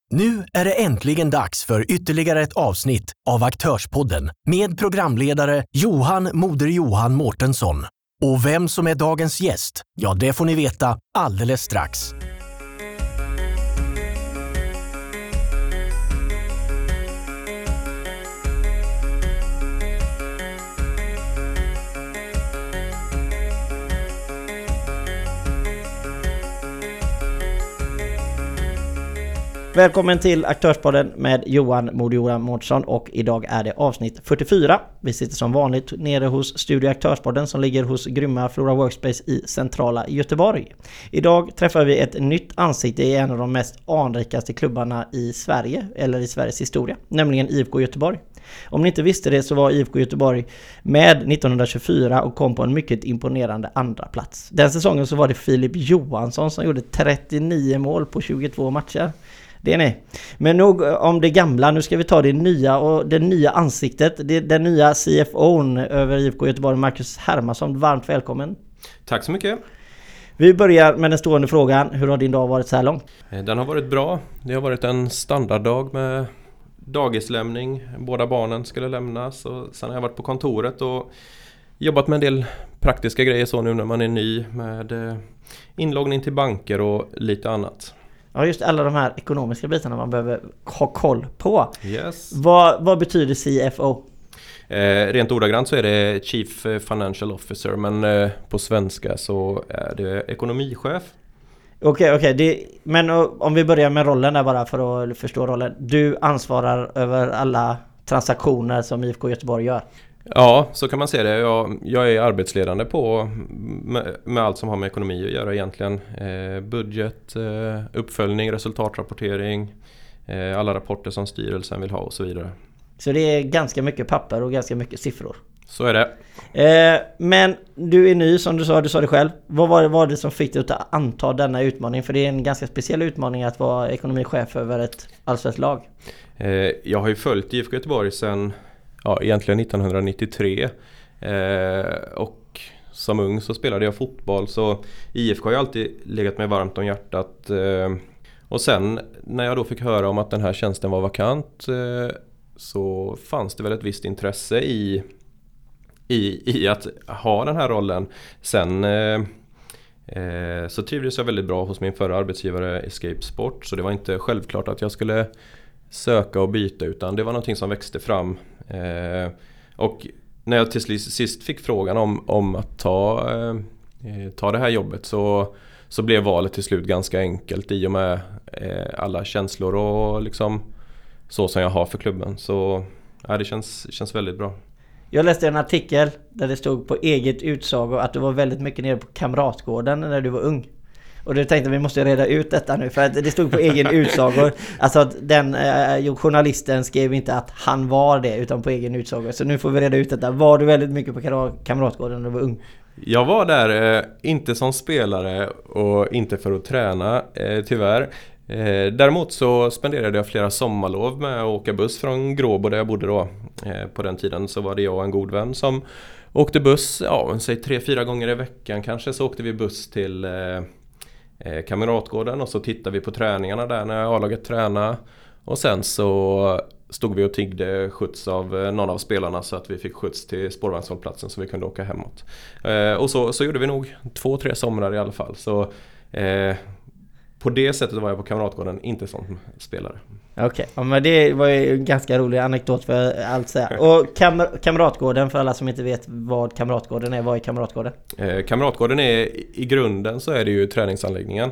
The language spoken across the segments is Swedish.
Nu är det äntligen dags för ytterligare ett avsnitt av Aktörspodden med programledare Johan Moder-Johan Mårtensson. Och vem som är dagens gäst, ja det får ni veta alldeles strax. Välkommen till Aktörspodden med Johan Moder-Johan Mårtensson, och idag är det avsnitt 44. Vi sitter som vanligt nere hos Studio Aktörspodden som ligger hos grymma Flora Workspace i centrala Göteborg. Idag träffar vi ett nytt ansikte i en av de mest anrikaste klubbarna i Sverige, eller i Sveriges historia, nämligen IFK Göteborg. Om ni inte visste det så var IFK Göteborg med 1924 och kom på en mycket imponerande andra plats. Den säsongen så var det Filip Johansson som gjorde 39 mål på 22 matcher. Det är ni. Men nog om det gamla, nu ska vi ta det nya och det nya ansiktet, den nya CFO:n över IFK Göteborg, Marcus Hermansson. Varmt välkommen. Tack så mycket. Vi börjar med den stående frågan. Hur har din dag varit så här långt? Den har varit bra. Det har varit en standarddag med dagislämning. Båda barnen skulle lämnas och sen har jag varit på kontoret och jobbat med en del praktiska grejer så nu när man är ny med inloggning till banker och lite annat. Ja, just alla de här ekonomiska bitarna man behöver ha koll på. Yes. Vad betyder CFO? Rent ordagrant så är det Chief Financial Officer, men på svenska så är det ekonomichef. Okej. Men om vi börjar med rollen där bara för att förstå rollen. Du ansvarar över alla transaktioner som IFK Göteborg gör. Ja, så kan man säga det. Jag är arbetsledande på med allt som har med ekonomi att göra egentligen. Budget, uppföljning, resultatrapportering, alla rapporter som styrelsen vill ha och så vidare. Så det är ganska mycket papper och ganska mycket siffror. Så är det. Men du är ny som du sa det själv. Vad var det som fick dig att anta denna utmaning? För det är en ganska speciell utmaning att vara ekonomichef över ett allsvenskt lag. Jag har ju följt IFK Göteborg sedan egentligen 1993 och som ung så spelade jag fotboll, så IFK har ju alltid legat mig varmt om hjärtat, och sen när jag då fick höra om att den här tjänsten var vakant så fanns det väl ett visst intresse i att ha den här rollen. Sen så trivdes jag väldigt bra hos min förra arbetsgivare Escape Sport, så det var inte självklart att jag skulle söka och byta, utan det var någonting som växte fram. Och när jag till sist fick frågan om att ta det här jobbet så blev valet till slut ganska enkelt i och med alla känslor och liksom så som jag har för klubben. Så det känns väldigt bra. Jag läste en artikel där det stod på eget utsago att du var väldigt mycket nere på Kamratgården när du var ung. Och du tänkte vi måste reda ut detta nu, för att det stod på egen utsago. Alltså att den journalisten skrev inte att han var det, utan på egen utsago. Så nu får vi reda ut detta. Var du väldigt mycket på Kamratgården när du var ung? Jag var där inte som spelare och inte för att träna, tyvärr. Däremot så spenderade jag flera sommarlov med att åka buss från Gråbo där jag bodde då. På den tiden så var det jag och en god vän som åkte buss, säg 3-4 gånger i veckan kanske, så åkte vi buss till Kamratgården och så tittade vi på träningarna där när A-laget tränade, och sen så stod vi och tiggde skjuts av någon av spelarna så att vi fick skjuts till spårvagnshållplatsen så vi kunde åka hemåt. Och så gjorde vi nog 2-3 somrar i alla fall, så på det sättet var jag på Kamratgården, inte som spelare. Okej, men det var ju en ganka rolig anekdot för allt så här. Och Kamratgården, för alla som inte vet vad Kamratgården är, vad är Kamratgården? Kamratgården är i grunden så är det ju träningsanläggningen.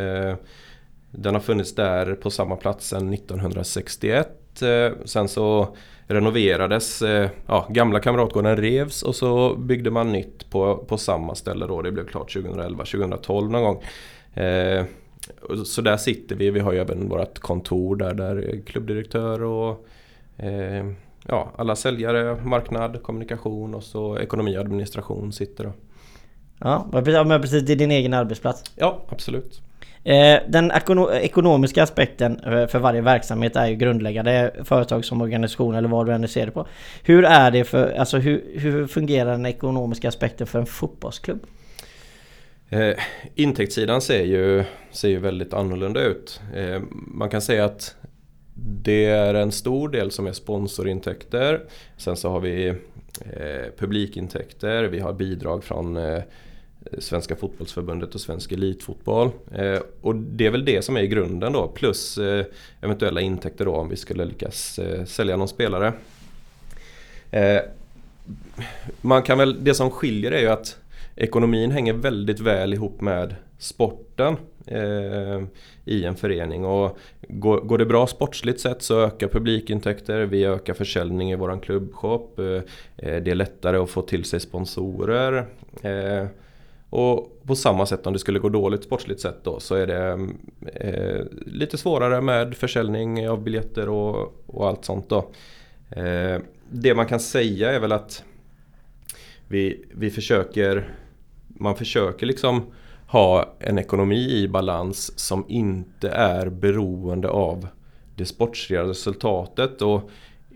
Den har funnits där på samma plats sedan 1961. Sen så renoverades, gamla Kamratgården revs och så byggde man nytt på samma ställe då. Det blev klart 2011-2012 någon gång. Så där sitter vi har ju även vårt kontor där klubbdirektör och alla säljare, marknad, kommunikation och så ekonomi och administration sitter då. Ja, men precis, det är din egen arbetsplats. Ja, absolut. Den ekonomiska aspekten för varje verksamhet är ju grundläggande, företag som organisation eller vad du än ser det på. Hur är det hur fungerar den ekonomiska aspekten för en fotbollsklubb? Intäktssidan ser ju väldigt annorlunda ut. Man kan säga att det är en stor del som är sponsorintäkter. Sen så har vi publikintäkter. Vi har bidrag från Svenska fotbollsförbundet och Svensk elitfotboll. Och det är väl det som är i grunden då. Plus eventuella intäkter då om vi skulle lyckas sälja någon spelare. Det som skiljer är ju att ekonomin hänger väldigt väl ihop med sporten i en förening. Och går det bra sportsligt sett så ökar publikintäkter, vi ökar försäljning i våran klubbshop. Det är lättare att få till sig sponsorer. Och på samma sätt om det skulle gå dåligt sportsligt sett då, så är det lite svårare med försäljning av biljetter och allt sånt då. Det man kan säga är väl att man försöker liksom ha en ekonomi i balans som inte är beroende av det sportsliga resultatet. Och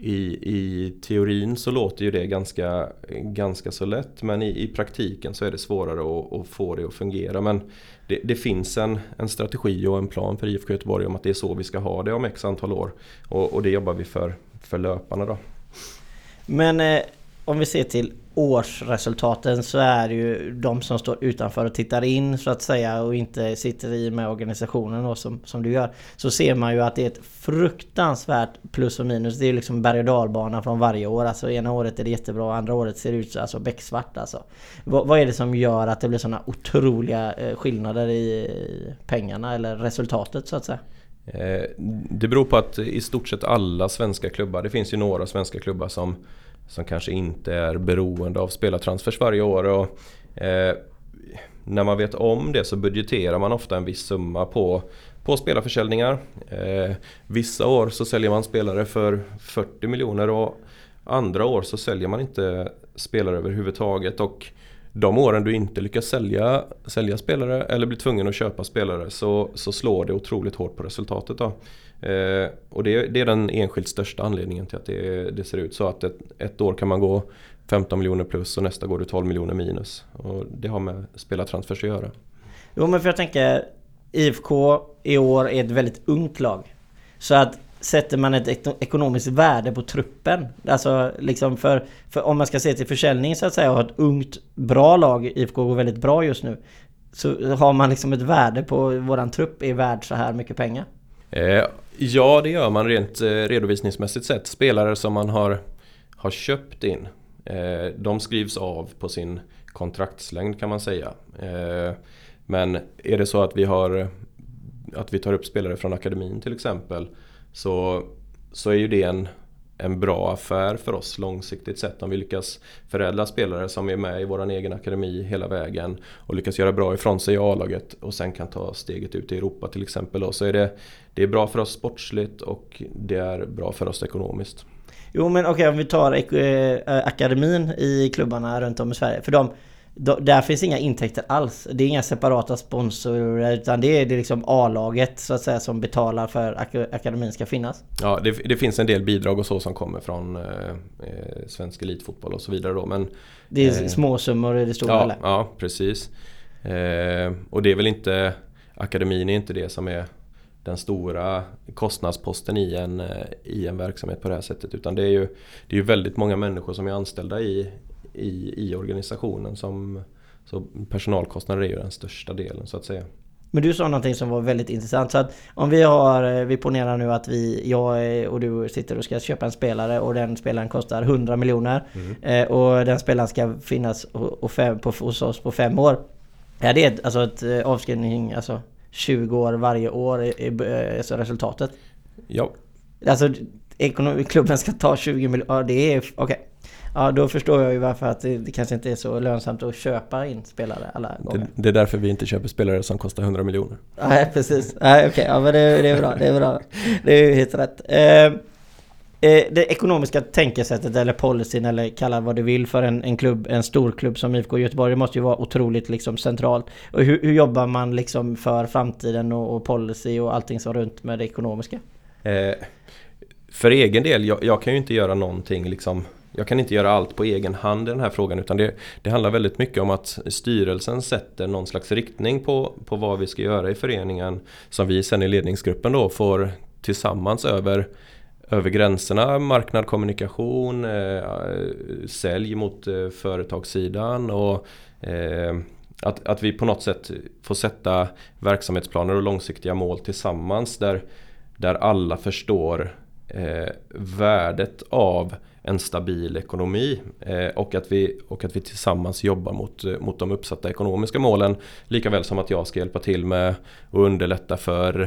i teorin så låter ju det ganska så lätt, men i praktiken så är det svårare att få det att fungera. Men det finns en strategi och en plan för IFK Göteborg om att det är så vi ska ha det om x antal år. Och det jobbar vi för löparna då. Men om vi ser till årsresultaten så är det ju de som står utanför och tittar in så att säga och inte sitter i med organisationen då, som du gör, så ser man ju att det är ett fruktansvärt plus och minus. Det är ju liksom berg- och dalbana från varje år. Alltså ena året är det jättebra, andra året ser det ut alltså becksvart alltså. Vad är det som gör att det blir sådana otroliga skillnader i pengarna eller resultatet så att säga? Det beror på att i stort sett alla svenska klubbar, det finns ju några svenska klubbar som kanske inte är beroende av spelartransfers varje år. Och, när man vet om det så budgeterar man ofta en viss summa på spelarförsäljningar. Vissa år så säljer man spelare för 40 miljoner och andra år så säljer man inte spelare överhuvudtaget. Och de åren du inte lyckas sälja spelare eller blir tvungen att köpa spelare så slår det otroligt hårt på resultatet då. Och det är den enskilt största anledningen till att det ser ut så att ett år kan man gå 15 miljoner plus och nästa går det 12 miljoner minus. Och det har med spelartransfers att göra. Jo, men för jag tänker IFK i år är ett väldigt ungt lag. Så att sätter man ett ekonomiskt värde på truppen, alltså liksom för om man ska se till försäljning så att säga och ha ett ungt bra lag, IFK går väldigt bra just nu, så har man liksom ett värde på våran trupp är värd så här mycket pengar. Ja, det gör man rent redovisningsmässigt sett. Spelare som man har köpt in, de skrivs av på sin kontraktslängd kan man säga. Men är det så att vi tar upp spelare från akademin till exempel, så är ju det en bra affär för oss långsiktigt sett. Om vi lyckas förädla spelare som är med i vår egen akademi hela vägen och lyckas göra bra ifrån sig i A-laget och sen kan ta steget ut i Europa till exempel då, så är det är bra för oss sportsligt och det är bra för oss ekonomiskt. Jo, men okej, om vi tar akademin i klubbarna runt om i Sverige, för där finns inga intäkter alls. Det är inga separata sponsorer utan det är liksom A-laget så att säga som betalar för akademin ska finnas. Ja, det finns en del bidrag och så som kommer från Svensk elitfotboll och så vidare då, men det är små summor i det stora eller? Ja, precis. Och det är väl inte, akademin är inte det som är den stora kostnadsposten i en verksamhet på det här sättet, utan det är ju väldigt många människor som är anställda i organisationen, så personalkostnader är ju den största delen så att säga. Men du sa någonting som var väldigt intressant, så att om vi ponerar nu att jag och du sitter och ska köpa en spelare och den spelaren kostar 100 miljoner och den spelaren ska finnas hos oss på 5 år. Ja, det är alltså ett avskrivning, alltså 20 år varje år är så resultatet. Ja. Alltså klubben ska ta 20 miljoner, ja, det är okej. Ja, då förstår jag ju varför att det kanske inte är så lönsamt att köpa in spelare alla gånger. Det är därför vi inte köper spelare som kostar 100 miljoner. Nej, precis. Nej, okej. Ja, men det är bra. Det är bra. Det är ju helt rätt. Det ekonomiska tänkesättet eller policyn eller kalla vad du vill för en stor klubb som IFK Göteborg, det måste ju vara otroligt liksom centralt. Och hur jobbar man liksom för framtiden och policy och allting som runt med det ekonomiska? För egen del, jag kan ju inte göra någonting liksom jag kan inte göra allt på egen hand i den här frågan, utan det handlar väldigt mycket om att styrelsen sätter någon slags riktning på vad vi ska göra i föreningen, som vi sen i ledningsgruppen då får tillsammans över gränserna, marknad, kommunikation, sälj mot företagssidan och att vi på något sätt får sätta verksamhetsplaner och långsiktiga mål tillsammans där alla förstår värdet av en stabil ekonomi och att vi tillsammans jobbar mot de uppsatta ekonomiska målen, lika väl som att jag ska hjälpa till med att underlätta för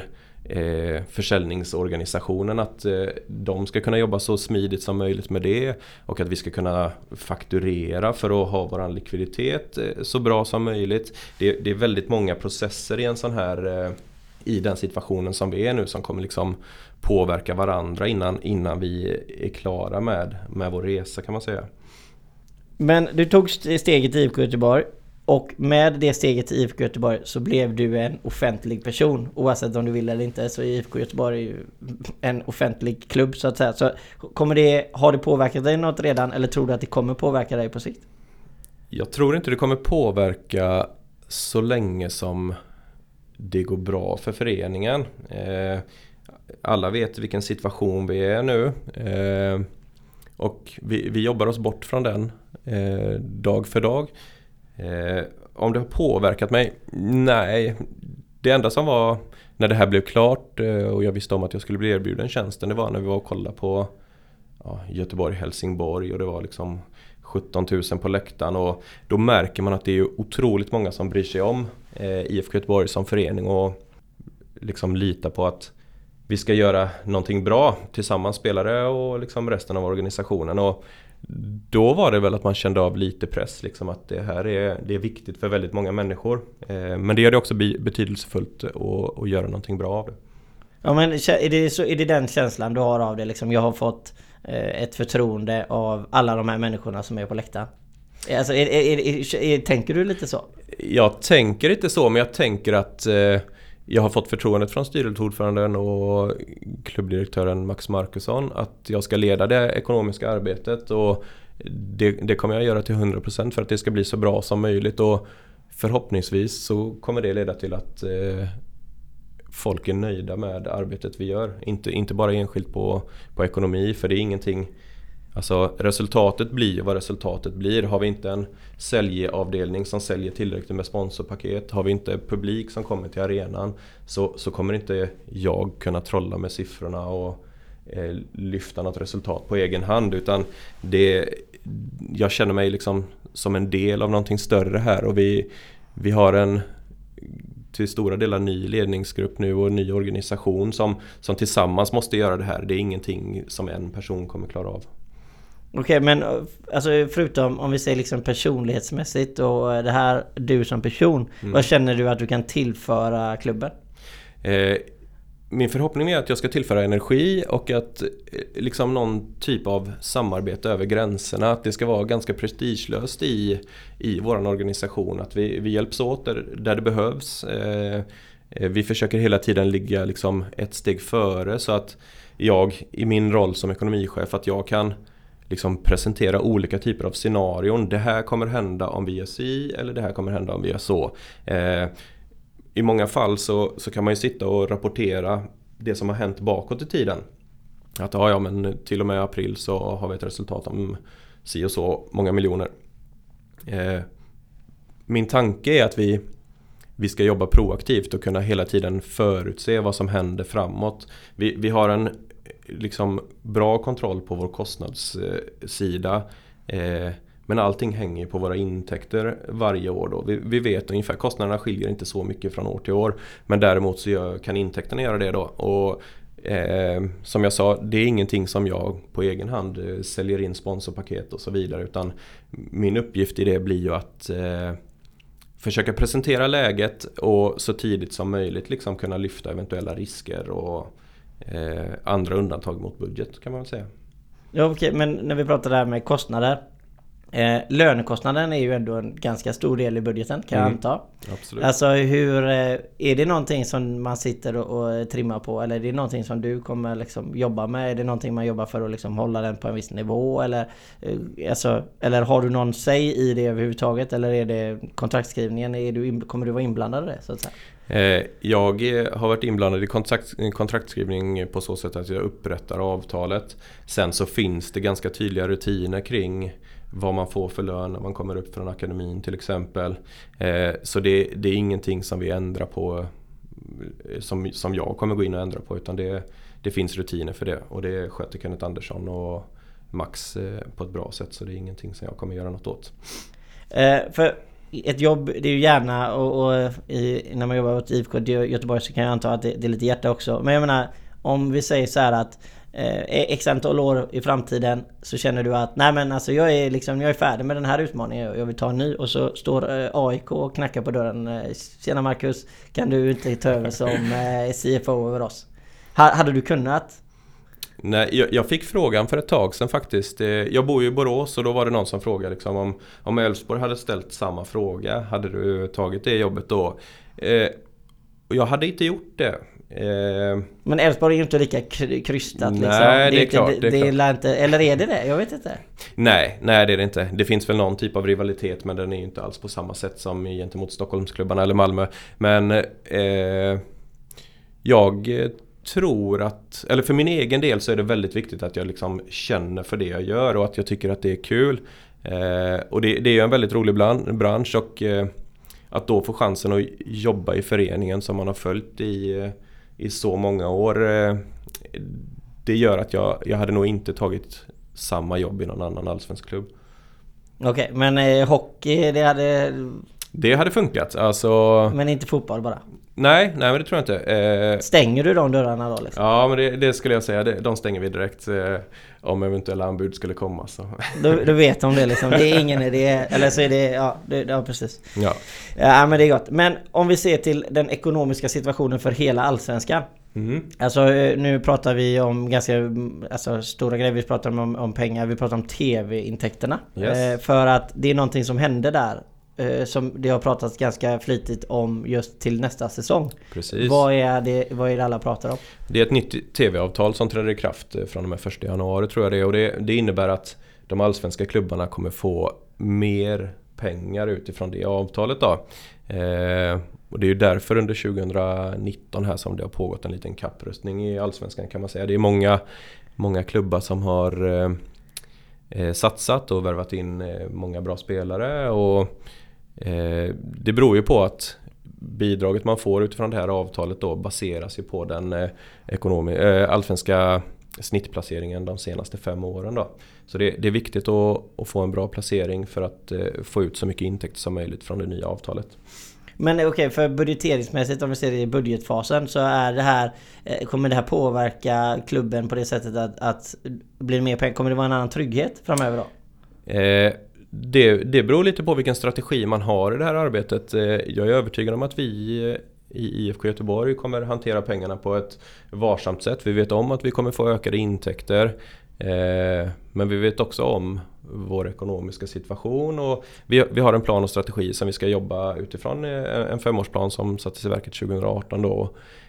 försäljningsorganisationen att de ska kunna jobba så smidigt som möjligt med det, och att vi ska kunna fakturera för att ha våran likviditet så bra som möjligt. Det är väldigt många processer i en sån här i den situationen som vi är nu, som kommer liksom påverka varandra innan vi är klara med vår resa, kan man säga. Men du tog steget i IFK Göteborg, och med det steget i IFK Göteborg så blev du en offentlig person, oavsett om du vill eller inte. Så IFK Göteborg är ju en offentlig klubb, så att säga. Så har det påverkat dig något redan, eller tror du att det kommer påverka dig på sikt? Jag tror inte det kommer påverka så länge som det går bra för föreningen. Alla vet vilken situation vi är nu, och vi jobbar oss bort från den dag för dag. Om det har påverkat mig? Nej. Det enda som var när det här blev klart och jag visste om att jag skulle bli erbjuden tjänsten, det var när vi var och kollade på Göteborg-Helsingborg, och det var liksom 17 000 på läktaren, och då märker man att det är otroligt många som bryr sig om IFK Göteborg som förening och liksom litar på att vi ska göra någonting bra tillsammans, spelare och liksom resten av organisationen. Och då var det väl att man kände av lite press, liksom att det är viktigt för väldigt många människor. Men det gör det också betydelsefullt att göra någonting bra av det. Ja, men är det den känslan du har av det? Liksom, jag har fått ett förtroende av alla de här människorna som är på läktaren. Alltså, tänker du lite så? Jag tänker inte så, men jag tänker att jag har fått förtroendet från styrelseordföranden och klubbdirektören Max Markusson att jag ska leda det ekonomiska arbetet, och det kommer jag göra till 100% för att det ska bli så bra som möjligt, och förhoppningsvis så kommer det leda till att folk är nöjda med arbetet vi gör, inte bara enskilt på ekonomi, för det är ingenting. Alltså resultatet blir vad resultatet blir. Har vi inte en säljavdelning som säljer tillräckligt med sponsorpaket, har vi inte publik som kommer till arenan, så kommer inte jag kunna trolla med siffrorna och lyfta något resultat på egen hand, utan jag känner mig liksom som en del av någonting större här, och vi har en till stora delar ny ledningsgrupp nu och ny organisation som tillsammans måste göra det här. Det är ingenting som en person kommer klara av. Okej, men alltså, förutom om vi säger liksom personlighetsmässigt och det här, du som person, vad känner du att du kan tillföra klubben? Min förhoppning är att jag ska tillföra energi och att liksom någon typ av samarbete över gränserna, att det ska vara ganska prestigelöst i vår organisation, att vi hjälps åt där det behövs. Vi försöker hela tiden ligga liksom ett steg före, så att jag i min roll som ekonomichef, att jag kan liksom presentera olika typer av scenarion. Det här kommer hända om vi gör si, eller det här kommer hända om vi gör så. I många fall så kan man ju sitta och rapportera det som har hänt bakåt i tiden. Att men till och med april så har vi ett resultat om si och så många miljoner. Min tanke är att vi ska jobba proaktivt och kunna hela tiden förutse vad som händer framåt. Vi har en liksom bra kontroll på vår kostnadssida, men allting hänger på våra intäkter varje år då. Vi vet ungefär, kostnaderna skiljer inte så mycket från år till år, men däremot så kan intäkterna göra det då. Och som jag sa, det är ingenting som jag på egen hand säljer in sponsorpaket och så vidare, utan min uppgift i det blir ju att försöka presentera läget och så tidigt som möjligt liksom kunna lyfta eventuella risker och andra undantag mot budget, kan man väl säga. Ja, okej, men när vi pratar där med kostnader, Lönekostnaden är ju ändå en ganska stor del i budgeten, kan jag anta. Absolut. Alltså är det någonting som man sitter och trimmar på, eller är det någonting som du kommer liksom jobba med? Är det någonting man jobbar för att liksom hålla den på en viss nivå, eller eller har du någon säg i det överhuvudtaget, eller är det kontraktskrivningen, kommer du vara inblandad i det så att säga? Jag har varit inblandad i kontraktskrivning på så sätt att jag upprättar avtalet. Sen så finns det ganska tydliga rutiner kring vad man får för lön när man kommer upp från akademin till exempel. Så det är ingenting som vi ändrar på, som jag kommer gå in och ändra på, utan det finns rutiner för det. Och det sköter Kenneth Andersson och Max på ett bra sätt, så det är ingenting som jag kommer göra något åt. För ett jobb, det är ju gärna, och när man jobbar åt IFK Göteborg så kan jag anta att det är lite hjärta också. Men jag menar, om vi säger så här att x antal år i framtiden så känner du att nej men alltså jag är färdig med den här utmaningen, jag vill ta en ny, och så står AIK och knackar på dörren. Tjena Marcus, kan du inte ta över som CFO över oss? Hade du kunnat? Nej, jag fick frågan för ett tag sedan faktiskt. Jag bor ju i Borås och då var det någon som frågade liksom, om Elfsborg hade ställt samma fråga, hade du tagit det jobbet då? Och jag hade inte gjort det. Men Elfsborg är ju inte lika krystat liksom. Nej, det är klart. Inte, eller är det? Jag vet inte. Nej, det är det inte. Det finns väl någon typ av rivalitet, men den är ju inte alls på samma sätt som gentemot Stockholmsklubbarna eller Malmö. Men jag tror att, eller för min egen del så är det väldigt viktigt att jag liksom känner för det jag gör och att jag tycker att det är kul. Och det är ju en väldigt rolig bransch, och att då få chansen att jobba i föreningen som man har följt i så många år, det gör att jag hade nog inte tagit samma jobb i någon annan allsvensk klubb. Okej, men hockey, det hade funkat. Alltså, men inte fotboll bara? Nej, men det tror jag inte. Stänger du de dörrarna då? Liksom? Ja, men det skulle jag säga. De stänger vi direkt om eventuella anbud skulle komma. Så. Du vet om det liksom. Det är ingen idé. Eller så är det, ja precis. Ja, men det är gott. Men om vi ser till den ekonomiska situationen för hela allsvenskan. Alltså nu pratar vi om ganska stora grejer. Vi pratar om pengar. Vi pratar om tv-intäkterna. Yes. För att det är någonting som hände där. Som det har pratats ganska flitigt om just till nästa säsong. Precis. Vad är det alla pratar om? Det är ett nytt tv-avtal som träder i kraft från och med 1 januari tror jag det är. Och det innebär att de allsvenska klubbarna kommer få mer pengar utifrån det avtalet då. Och det är ju därför under 2019 här som det har pågått en liten kapprustning i allsvenskan kan man säga. Det är många klubbar som har satsat och värvat in många bra spelare, och det beror ju på att bidraget man får utifrån det här avtalet då baseras ju på den allsvenska snittplaceringen de senaste 5 åren då. Så det är viktigt att få en bra placering för att få ut så mycket intäkt som möjligt från det nya avtalet. Men okej, för budgeteringsmässigt, om vi ser det i budgetfasen, så är kommer det här påverka klubben på det sättet att blir det mer pengar? Kommer det vara en annan trygghet framöver då? Det beror lite på vilken strategi man har i det här arbetet. Jag är övertygad om att vi i IFK Göteborg kommer hantera pengarna på ett varsamt sätt. Vi vet om att vi kommer få ökade intäkter. Men vi vet också om vår ekonomiska situation, och vi har en plan och strategi som vi ska jobba utifrån, en 5-årsplan som sattes i verket 2018 då.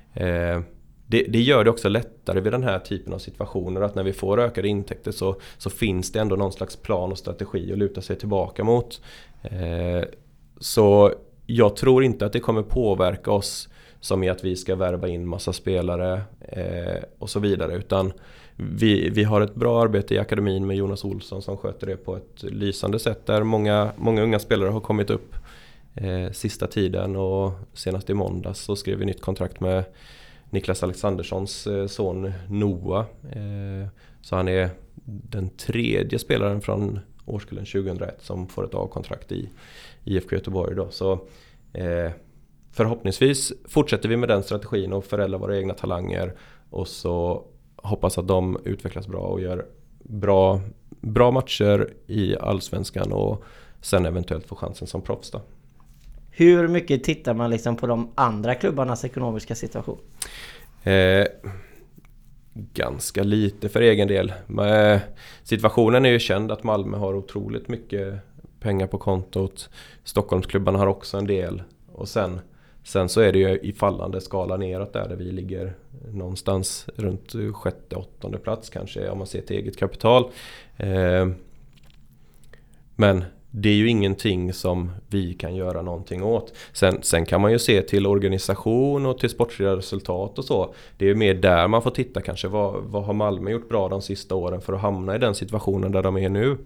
Det gör det också lättare vid den här typen av situationer, att när vi får ökade intäkter så finns det ändå någon slags plan och strategi att luta sig tillbaka mot. Så jag tror inte att det kommer påverka oss som i att vi ska värva in massa spelare och så vidare, utan vi har ett bra arbete i akademin med Jonas Olsson som sköter det på ett lysande sätt, där många unga spelare har kommit upp sista tiden, och senast i måndags så skrev vi nytt kontrakt med Niklas Alexanderssons son Noah. Så han är den 3:e spelaren från årskullen 2001 som får ett A-kontrakt i IFK Göteborg då. Så förhoppningsvis fortsätter vi med den strategin och förädlar våra egna talanger, och så hoppas att de utvecklas bra och gör bra matcher i allsvenskan, och sen eventuellt få chansen som proffs då. Hur mycket tittar man liksom på de andra klubbarnas ekonomiska situation? ganska lite för egen del. Men situationen är ju känd att Malmö har otroligt mycket pengar på kontot. Stockholmsklubbarna har också en del. Och sen så är det ju i fallande skala neråt där vi ligger någonstans runt 6:e-8:e plats kanske om man ser till eget kapital. Men det är ju ingenting som vi kan göra någonting åt. Sen kan man ju se till organisation och till sportsliga resultat och så. Det är ju mer där man får titta kanske. Vad har Malmö gjort bra de sista åren för att hamna i den situationen där de är nu?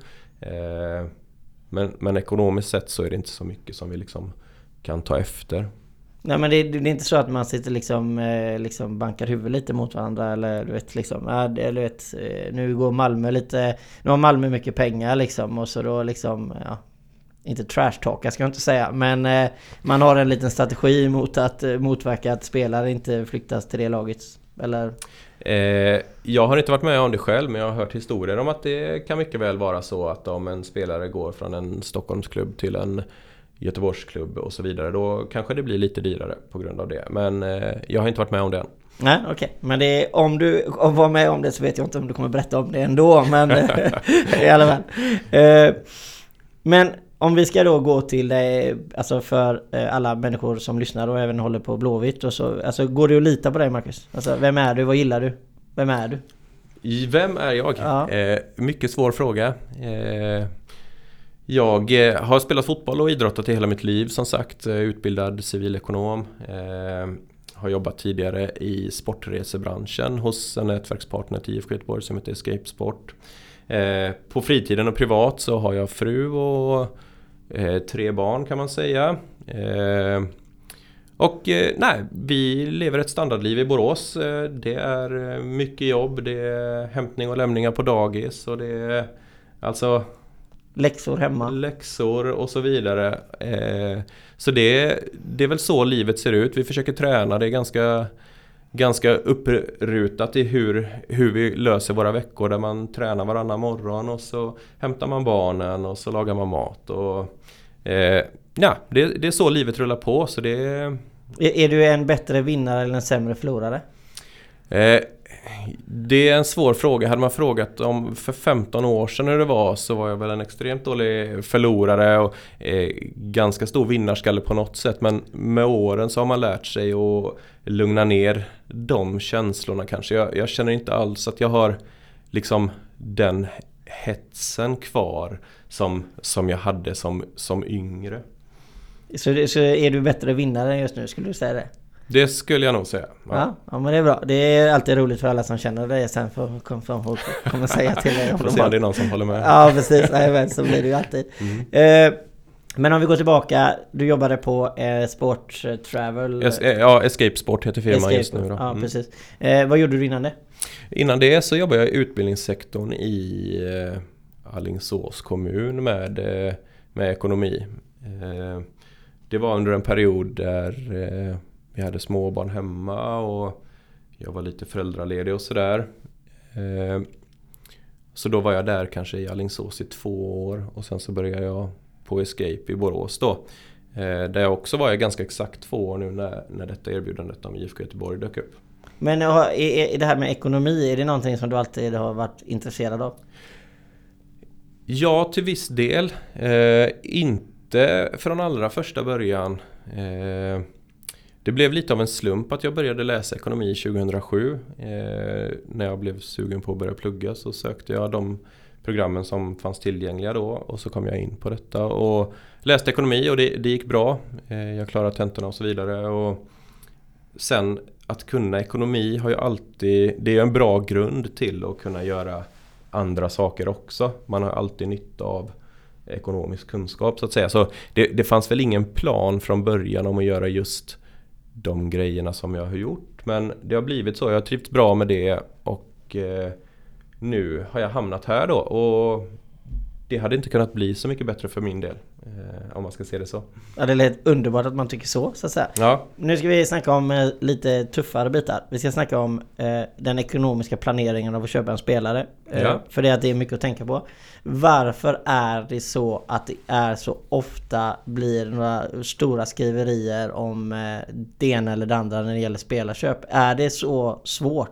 Men ekonomiskt sett så är det inte så mycket som vi liksom kan ta efter. Nej, men det är inte så att man sitter liksom bankar huvudet lite mot varandra eller du vet liksom nu går Malmö lite, nu har Malmö mycket pengar liksom och så då liksom inte trash talk ska jag inte säga, men man har en liten strategi mot att motverka att spelare inte flyttas till det laget, eller? Jag har inte varit med om det själv, men jag har hört historier om att det kan mycket väl vara så att om en spelare går från en Stockholmsklubb till en Göteborgsklubb och så vidare, då kanske det blir lite dyrare på grund av det. Men jag har inte varit med om det än. Nej, okej. Men om du var med om det så vet jag inte om du kommer berätta om det ändå, men i alla fall. Men om vi ska då gå till alltså för alla människor som lyssnar och även håller på Blåvitt och så, alltså går det att lita på dig, Marcus? Alltså, vem är du? Vad gillar du? Vem är du? Vem är jag? Ja. Mycket svår fråga. Jag har spelat fotboll och idrottat i hela mitt liv, som sagt, utbildad civilekonom. Har jobbat tidigare i sportresebranschen hos en nätverkspartner till IFK Göteborg som heter Escape Sport. På fritiden och privat så har jag fru och 3 barn kan man säga. Vi lever ett standardliv i Borås. Det är mycket jobb, det är hämtning och lämningar på dagis och det är alltså läxor hemma. Läxor och så vidare. Så det är väl så livet ser ut. Vi försöker träna, det är ganska upprutat i hur vi löser våra veckor, där man tränar varannan morgon och så hämtar man barnen och så lagar man mat och det är så livet rullar på, så det är du en bättre vinnare eller en sämre förlorare? Det är en svår fråga. Hade man frågat om för 15 år sedan hur det var, så var jag väl en extremt dålig förlorare och ganska stor vinnarskalle på något sätt. Men med åren så har man lärt sig att lugna ner de känslorna kanske. Jag känner inte alls att jag har liksom den hetsen kvar som jag hade som yngre. Så är du bättre vinnare just nu, skulle du säga det? Det skulle jag nog säga. Ja, men det är bra. Det är alltid roligt för alla som känner det. Sen får folk komma säga till dig. Får se om det är någon som håller med. Ja, precis. Nej, så blir det ju alltid. Men om vi går tillbaka. Du jobbade på Sport Travel. Escape Sport heter firman just nu. Då. Ja, precis. Vad gjorde du innan det? Innan det så jobbade jag i utbildningssektorn i Alingsås kommun med ekonomi. Det var under en period där vi hade småbarn hemma och jag var lite föräldraledig och sådär. Så då var jag där kanske i Alingsås i 2 år och sen så började jag på Escape i Borås då. Där jag också var ganska exakt 2 år nu när detta erbjudandet om IFK Göteborg dök upp. Men är det här med ekonomi, är det någonting som du alltid har varit intresserad av? Ja, till viss del. Inte från allra första början. Det blev lite av en slump att jag började läsa ekonomi 2007. När jag blev sugen på att börja plugga så sökte jag de programmen som fanns tillgängliga då. Och så kom jag in på detta och läste ekonomi och det gick bra. Jag klarade tentorna och så vidare. Och sen att kunna ekonomi har ju alltid, det är en bra grund till att kunna göra andra saker också. Man har alltid nytta av ekonomisk kunskap så att säga. Så det fanns väl ingen plan från början om att göra just de grejerna som jag har gjort. Men det har blivit så. Jag har trivts bra med det och nu har jag hamnat här då. Och det hade inte kunnat bli så mycket bättre för min del. Om man ska se det så. Ja, det är lite underbart att man tycker så att säga. Ja. Nu ska vi snacka om lite tuffare bitar. Vi ska snacka om den ekonomiska planeringen av att köpa en spelare. För det är mycket att tänka på. Varför är det så att det är så ofta blir några stora skriverier om det ena eller det andra när det gäller spelarköp? Är det så svårt?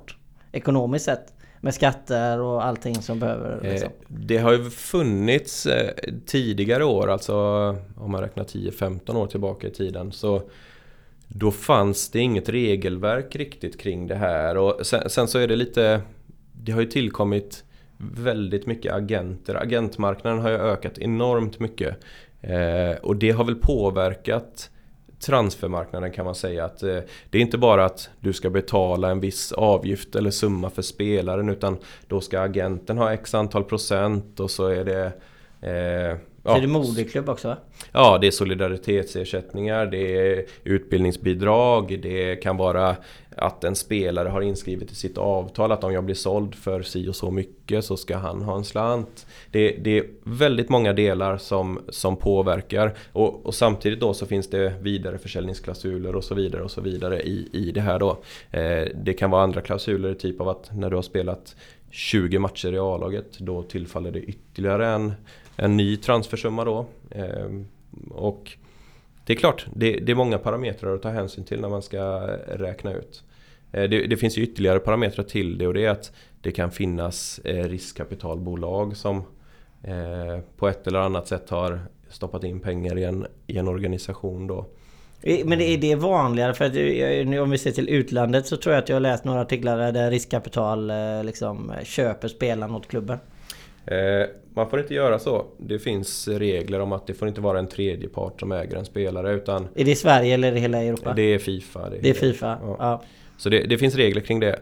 ekonomiskt sett? Med skatter och allting som behöver liksom. Det har ju funnits tidigare år, alltså om man räknar 10-15 år tillbaka i tiden, så då fanns det inget regelverk riktigt kring det här. Och sen så är det lite, det har ju tillkommit väldigt mycket agenter. Agentmarknaden har ju ökat enormt mycket. Och det har väl påverkat transfermarknaden, kan man säga. Att det är inte bara att du ska betala en viss avgift eller summa för spelaren, utan då ska agenten ha x antal procent, och så är det... Så är det moderklubb också, va? Ja, det är solidaritetsersättningar, det är utbildningsbidrag, det kan vara att en spelare har inskrivet i sitt avtal att om jag blir såld för si och så mycket så ska han ha en slant. Det är väldigt många delar som påverkar, och samtidigt då så finns det vidareförsäljningsklausuler och så vidare i det här då. Det kan vara andra klausuler, typ av att när du har spelat 20 matcher i A-laget, då tillfaller det ytterligare en ny transfersumma då. Och det är klart, det är många parametrar att ta hänsyn till när man ska räkna ut. Det finns ju ytterligare parametrar till det, och det är att det kan finnas riskkapitalbolag som på ett eller annat sätt har stoppat in pengar i en organisation då. Men är det vanligare? För att om vi ser till utlandet så tror jag att jag har läst några artiklar där riskkapital liksom köper spelaren åt klubben. Man får inte göra så. Det finns regler om att det får inte vara en tredje part som äger en spelare, utan... Är det i Sverige eller är det hela Europa? Det är FIFA. Det är FIFA, ja. Så det finns regler kring det.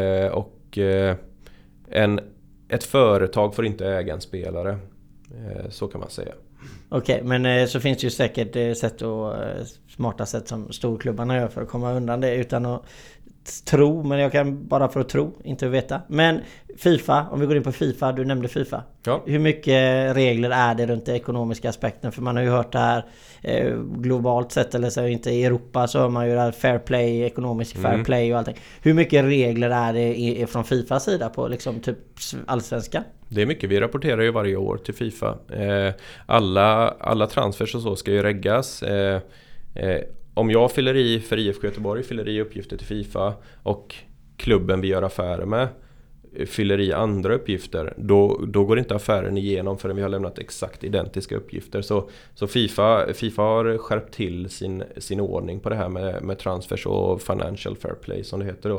Ett företag får inte äga en spelare. Så kan man säga. Okej, men så finns det ju säkert smarta sätt som storklubbarna gör för att komma undan det utan att tro, men jag kan bara för att tro, inte veta. Men FIFA, om vi går in på FIFA, du nämnde FIFA. Ja. Hur mycket regler är det runt den ekonomiska aspekten? För man har ju hört det här globalt sett, eller så inte i Europa så har man ju det här fair play, ekonomisk fair play och allting. Hur mycket regler är det från FIFAs sida på liksom typ allsvenska? Det är mycket, vi rapporterar ju varje år till FIFA. Alla transfers och så ska ju reggas. Om jag fyller i för IFK Göteborg, fyller i uppgifter till FIFA, och klubben vi gör affärer med fyller i andra uppgifter, då går inte affären igenom förrän vi har lämnat exakt identiska uppgifter. Så FIFA har skärpt till sin ordning på det här med transfers och financial fair play som det heter då.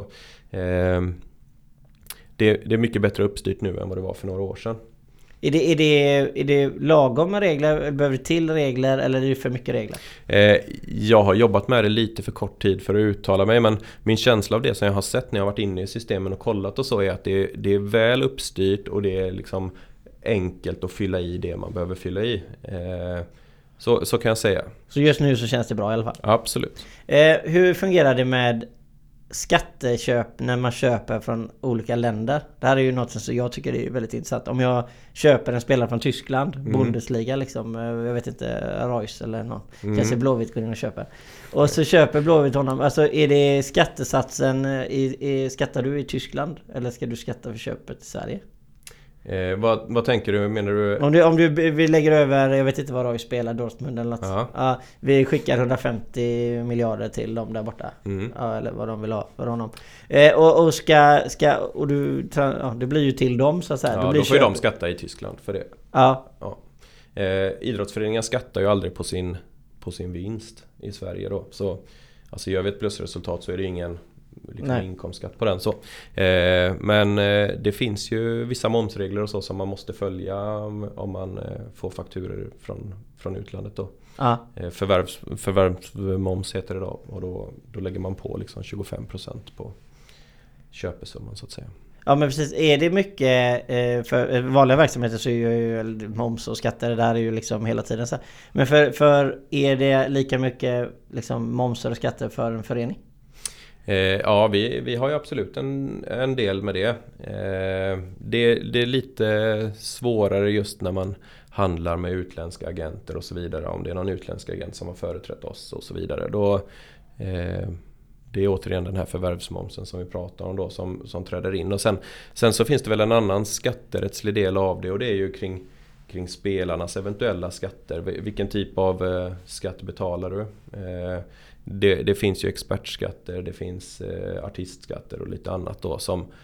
Det är mycket bättre uppstyrt nu än vad det var för några år sedan. Är det lagom med regler? Behöver det till regler eller är det för mycket regler? Jag har jobbat med det lite för kort tid för att uttala mig, men min känsla av det som jag har sett när jag har varit inne i systemen och kollat och så är att det är väl uppstyrt och det är liksom enkelt att fylla i det man behöver fylla i. Så kan jag säga. Så just nu så känns det bra i alla fall? Absolut. Hur fungerar det med skatteköp när man köper från olika länder? Det här är ju något som jag tycker är väldigt intressant. Om jag köper en spelare från Tyskland, Bundesliga liksom, jag vet inte, Reus eller någon, kanske Blåvitt går in och köper. Och så köper Blåvitt honom, alltså är det skattesatsen, skattar du i Tyskland eller ska du skatta för köpet i Sverige? Vad tänker du? Menar du? Om vi lägger över, jag vet inte vad Roy spelar, Dortmund eller något. Ja, vi skickar 150 miljarder till dem där borta. Ja, eller vad de vill ha för honom. Och det blir ju till dem så att säga. Ja, då får ju de skatta i Tyskland för det. Ja. Idrottsföreningar skattar ju aldrig på sin vinst i Sverige då. Så alltså gör vi ett plusresultat så är det ingen inkomstskatt på den så. Men det finns ju vissa momsregler och så som man måste följa om man får fakturor från utlandet då. Förvärvsmoms heter det då, och då lägger man på liksom 25% på köpesumman så att säga. Ja men precis, är det mycket för vanliga verksamheter så är ju moms och skatter, det där är ju liksom hela tiden så. Men för är det lika mycket liksom momser och skatter för en förening? Ja, vi har ju absolut en del med det. Det är lite svårare just när man handlar med utländska agenter och så vidare. Om det är någon utländsk agent som har företrätt oss och så vidare. Då, det är återigen den här förvärvsmomsen som vi pratar om då som träder in. Och sen så finns det väl en annan skatterättslig del av det, och det är ju kring spelarnas eventuella skatter. Vilken typ av skatt betalar du? Det finns ju expertskatter, det finns artistskatter och lite annat då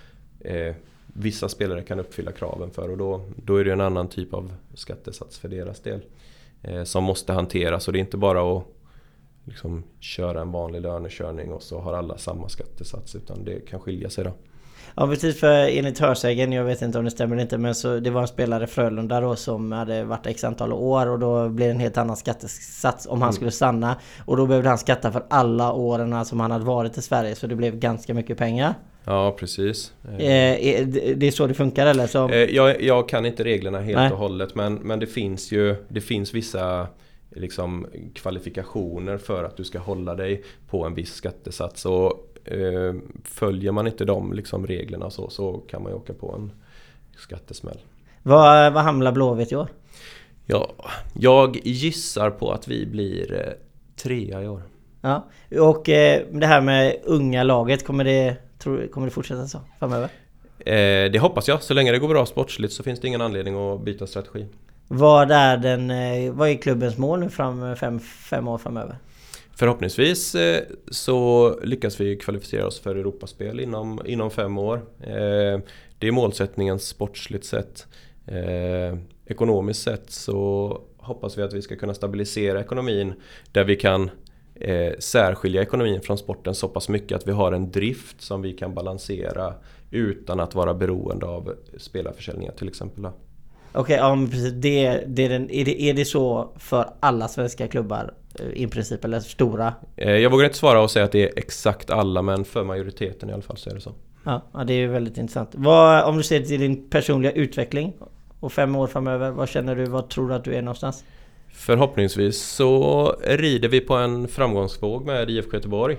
vissa spelare kan uppfylla kraven för, och då är det en annan typ av skattesats för deras del som måste hanteras, och det är inte bara att liksom köra en vanlig lönekörning och så har alla samma skattesats, utan det kan skilja sig då. Ja, precis, för enligt hörsägen, jag vet inte om det stämmer eller inte, men så det var en spelare Frölunda då som hade varit x antal år, och då blev det en helt annan skattesats om han skulle stanna, och då behövde han skatta för alla åren som han hade varit i Sverige, så det blev ganska mycket pengar. Ja, precis. Det är så det funkar, eller? Så... Jag kan inte reglerna helt och hållet, men det finns vissa liksom kvalifikationer för att du ska hålla dig på en viss skattesats, och följer man inte de liksom reglerna så kan man ju åka på en skattesmäll. Vad hamnar Blåvitt i år? Ja, jag gissar på att vi blir 3 i år. Ja, och det här med unga laget, kommer det fortsätta så framöver? Det hoppas jag. Så länge det går bra sportsligt så finns det ingen anledning att byta strategi. Vad är klubbens mål nu fem år framöver? Förhoppningsvis så lyckas vi kvalificera oss för Europaspel inom 5 år. Det är målsättningen sportsligt sett. Ekonomiskt sett så hoppas vi att vi ska kunna stabilisera ekonomin, där vi kan särskilja ekonomin från sporten så pass mycket att vi har en drift som vi kan balansera utan att vara beroende av spelarförsäljningar till exempel. Okej, ja, men precis. Är det så för alla svenska klubbar i princip, eller stora? Jag vågar inte svara och säga att det är exakt alla, men för majoriteten i alla fall så är det så. Ja, det är väldigt intressant. Om du ser till din personliga utveckling och 5 år framöver, vad tror du att du är någonstans? Förhoppningsvis så rider vi på en framgångsvåg med IFK Göteborg.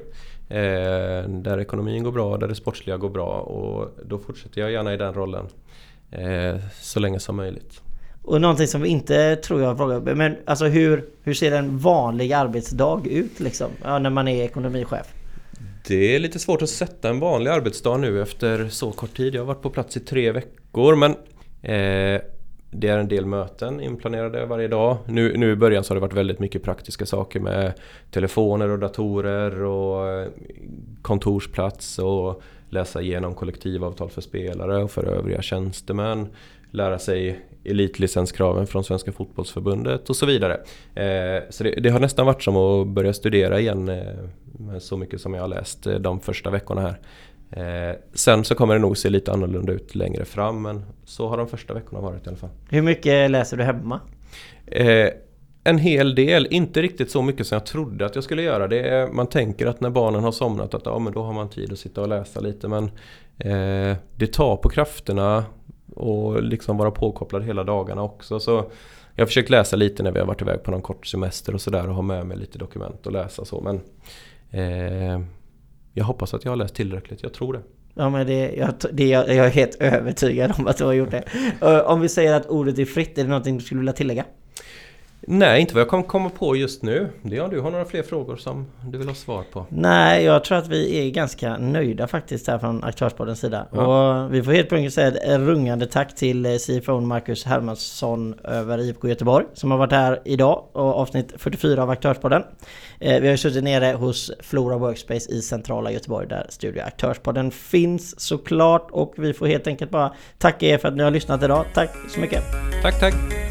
Där ekonomin går bra, där det sportsliga går bra, och då fortsätter jag gärna i den rollen så länge som möjligt. Och någonting som vi inte tror jag frågar, men alltså hur ser en vanlig arbetsdag ut liksom, när man är ekonomichef? Det är lite svårt att sätta en vanlig arbetsdag nu efter så kort tid. Jag har varit på plats i 3 veckor, men det är en del möten inplanerade varje dag. Nu i början så har det varit väldigt mycket praktiska saker med telefoner och datorer och kontorsplats, och läsa igenom kollektivavtal för spelare och för övriga tjänstemän, lära sig elitlicenskraven från Svenska fotbollsförbundet och så vidare. Så det har nästan varit som att börja studera igen med så mycket som jag har läst de första veckorna här. Sen så kommer det nog se lite annorlunda ut längre fram, men så har de första veckorna varit i alla fall. Hur mycket läser du hemma? En hel del, inte riktigt så mycket som jag trodde att jag skulle göra. Man tänker att när barnen har somnat att men då har man tid att sitta och läsa lite, men det tar på krafterna och liksom vara påkopplad hela dagarna också. Så jag har försökt läsa lite när vi har varit iväg på någon kort semester och sådär, och ha med mig lite dokument och läsa så, men jag hoppas att jag har läst tillräckligt, jag tror det. Ja, men jag är helt övertygad om att du har gjort det. Om vi säger att ordet är fritt, är det någonting du skulle vilja tillägga? Nej, inte vad jag kan komma på just nu. Det är om du har några fler frågor som du vill ha svar på. Nej, jag tror att vi är ganska nöjda faktiskt här från Aktörspoddens sida. Ja. Och vi får helt enkelt säga ett rungande tack till CFO Marcus Hermansson över IFK Göteborg som har varit här idag och avsnitt 44 av Aktörspodden. Vi har suttit nere hos Flora Workspace i centrala Göteborg där Studio Aktörspodden finns såklart, och vi får helt enkelt bara tacka er för att ni har lyssnat idag. Tack så mycket. Tack.